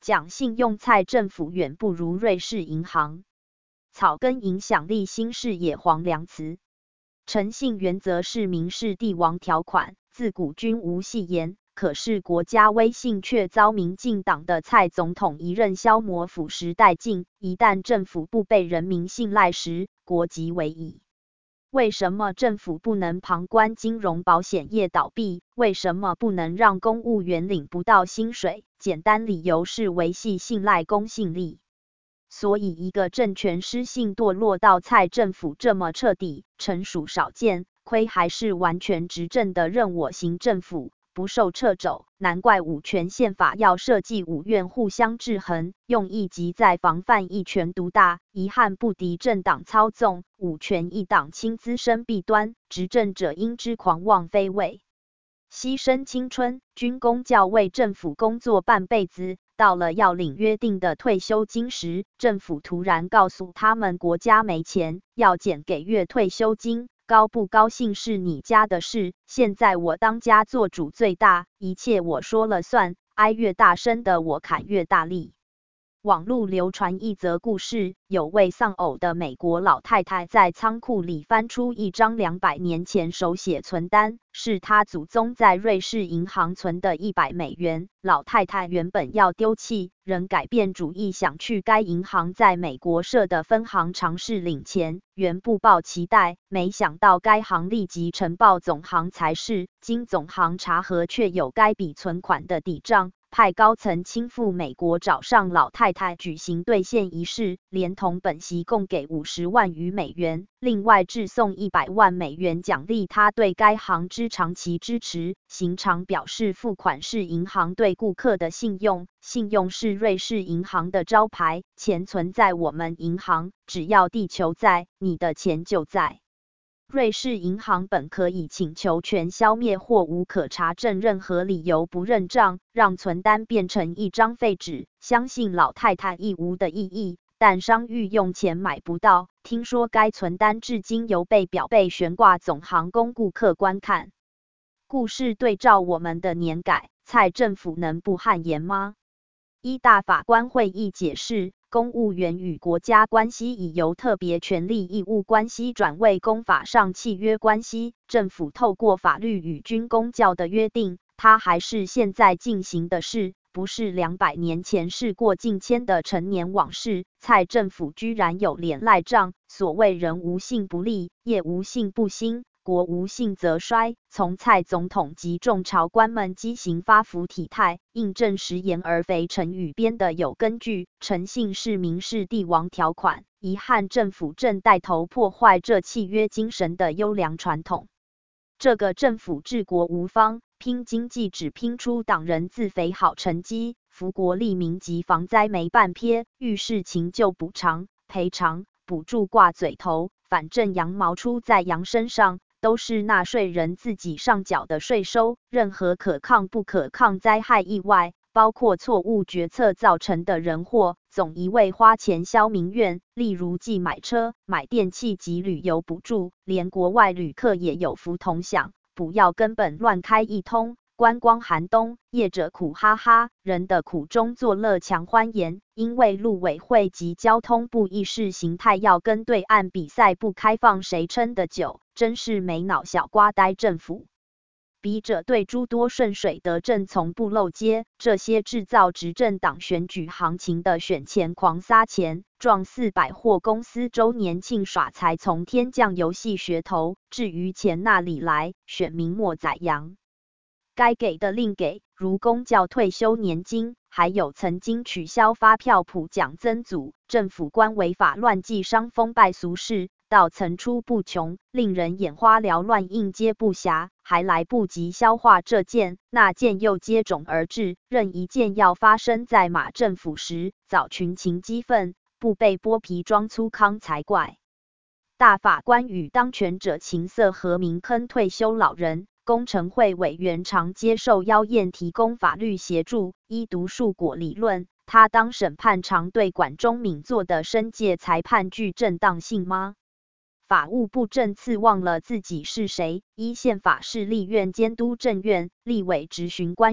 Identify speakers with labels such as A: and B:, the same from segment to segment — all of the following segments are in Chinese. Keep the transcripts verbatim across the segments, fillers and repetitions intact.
A: 讲信用，蔡政府远不如瑞士银行。草根影响力新视野黄良慈。诚信原则是民事帝王条款，自古均无戏言。可是国家威信却遭民进党的蔡总统一任消磨腐蚀殆尽。一旦政府不被人民信赖时，国即危矣。为什么政府不能旁观金融保险业倒闭？为什么不能让公务员领不到薪水？简单理由是维系信赖公信力。所以一个政权失信堕落到蔡政府这么彻底，诚属少见，亏还是完全执政的任我行政府，不受掣肘。难怪五权宪法要设计五院互相制衡，用意即在防范一权独大，遗憾不敌政党操纵。五权一党亲滋生弊端，执政者因之狂妄非伪，牺牲青春，军公教为政府工作半辈子，到了要领约定的退休金时，政府突然告诉他们国家没钱，要减给月退休金。高不高兴是你家的事，现在我当家做主最大，一切我说了算，哀越大声的我砍越大力。网络流传一则故事，有位丧偶的美国老太太在仓库里翻出一张两百年前手写存单，是她祖宗在瑞士银行存的一百美元。老太太原本要丢弃，仍改变主意，想去该银行在美国设的分行尝试领钱，原不抱期待，没想到该行立即呈报总行才是，经总行查核却有该笔存款的底账。派高层亲赴美国找上老太太举行兑现仪式，连同本息共给五十万余美元，另外致送一百万美元奖励他对该行之长期支持。行长表示，付款是银行对顾客的信用，信用是瑞士银行的招牌，钱存在我们银行，只要地球在，你的钱就在。瑞士银行本可以请求权消灭或无可查证任何理由不认账，让存单变成一张废纸，相信老太太亦无的异议，但商誉用钱买不到。听说该存单至今犹被表被悬挂总行供顾客观看。故事对照我们的年改，蔡政府能不汗颜吗？一大法官会议解释，公务员与国家关系已由特别权利义务关系转为公法上契约关系，政府透过法律与军公教的约定，它还是现在进行的事，不是两百年前事过境迁的陈年往事。蔡政府居然有脸赖账，所谓人无信不立，业无信不兴，国无信则衰。从蔡总统及众朝官们畸形发福体态，印证食言而肥成语编的有根据。诚信是民事帝王条款，遗憾政府正带头破坏这契约精神的优良传统。这个政府治国无方，拼经济只拼出党人自肥好成绩，福国利民及防灾没半撇，遇事情就补偿、赔偿、补助挂嘴头，反正羊毛出在羊身上，都是纳税人自己上缴的税收。任何可抗不可抗灾害意外，包括错误决策造成的人祸，总一味花钱消民怨。例如既买车、买电器及旅游补助，连国外旅客也有福同享，不要根本乱开一通。观光寒冬，业者苦哈哈，人的苦中作乐强欢颜。因为陆委会及交通部意识形态要跟对岸比赛不开放，谁撑得久？真是没脑小瓜呆政府。笔者对诸多顺水得政从不漏接，这些制造执政党选举行情的选前狂撒钱，状似百货公司周年庆耍财从天降游戏噱头，至于钱哪里来，选民莫宰羊。该给的另给，如公教退休年金，还有曾经取消发票普奖增组，政府官违法乱纪伤风败俗事，到层出不穷，令人眼花缭乱，应接不暇，还来不及消化这件那件又接踵而至。任一件要发生在马政府时，早群情激愤，不被剥皮装粗糠才怪。大法官与当权者情色和民坑退休老人。工程会委员常接受妖艳提供法律协助，依读树果理论，他当审判常对管中敏做的申诫裁判具正当性吗？法务部政次忘了自己是谁，依宪法是立院监督政院，立委质询官员，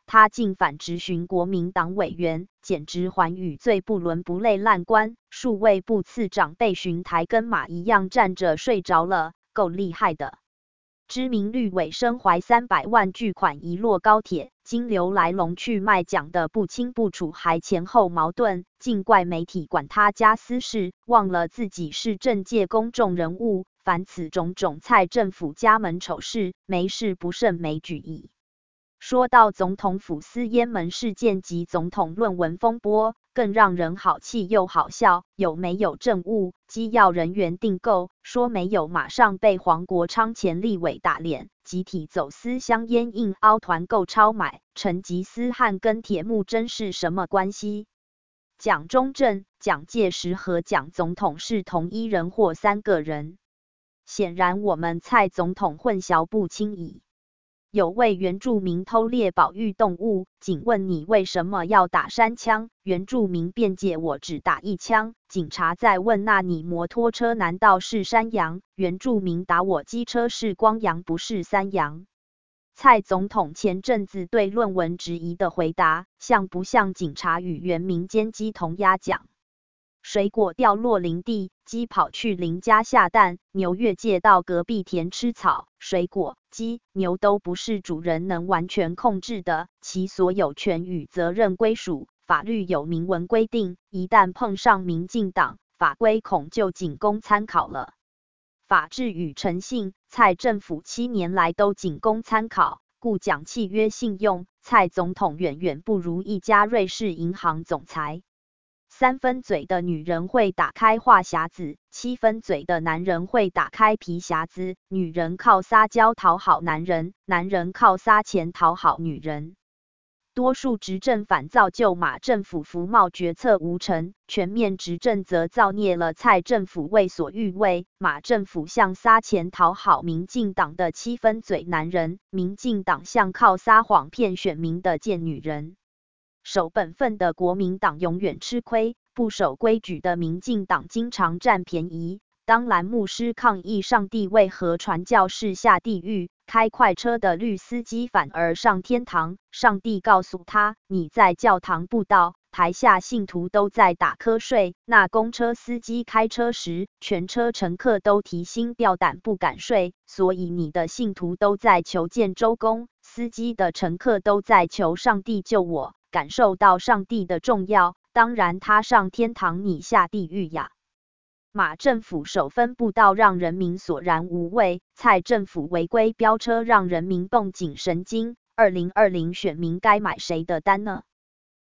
A: 他竟反质询国民党委员，简直寰宇罪不伦不类烂官。数位部次长被巡台跟马一样站着睡着了，够厉害的。知名绿委身怀三百万巨款遗落高铁，金流来龙去脉讲得不清不楚，还前后矛盾，竟怪媒体管他家私事，忘了自己是政界公众人物。凡此种种，蔡政府家门丑事，没事不胜枚举矣。说到总统府私烟门事件及总统论文风波，更让人好气又好笑。有没有政务、机要人员订购？说没有，马上被黄国昌前立委打脸。集体走私香烟硬凹团购超买，成吉思汗跟铁木真是什么关系？蒋中正、蒋介石和蒋总统是同一人或三个人？显然我们蔡总统混淆不清矣。有位原住民偷猎保育动物，警问你为什么要打三枪？原住民辩解我只打一枪。警察在问那你摩托车难道是山羊？原住民答我机车是光羊不是山羊。蔡总统前阵子对论文质疑的回答，像不像警察与原民间鸡同鸭讲？水果掉落林地，鸡跑去邻家下蛋，牛越界到隔壁田吃草。水果、鸡、牛都不是主人能完全控制的，其所有权与责任归属，法律有明文规定。一旦碰上民进党，法规恐就仅供参考了。法治与诚信，蔡政府七年来都仅供参考，故讲契约信用，蔡总统远远不如一家瑞士银行总裁。三分嘴的女人会打开话匣子，七分嘴的男人会打开皮匣子。女人靠撒娇讨好男人，男人靠撒钱讨好女人。多数执政反造就马政府服贸决策无成，全面执政则造孽了蔡政府为所欲为。马政府像撒钱讨好民进党的七分嘴男人，民进党像靠撒谎骗选民的贱女人。守本分的国民党永远吃亏，不守规矩的民进党经常占便宜。当蓝牧师抗议上帝为何传教士下地狱，开快车的绿司机反而上天堂。上帝告诉他，你在教堂布道，台下信徒都在打瞌睡。那公车司机开车时，全车乘客都提心吊胆不敢睡，所以你的信徒都在求见周公，司机的乘客都在求上帝救我。感受到上帝的重要，当然他上天堂，你下地狱呀。马政府首分布道让人民索然无味，蔡政府违规飙车让人民绷紧神经。二零二零选民该买谁的单呢？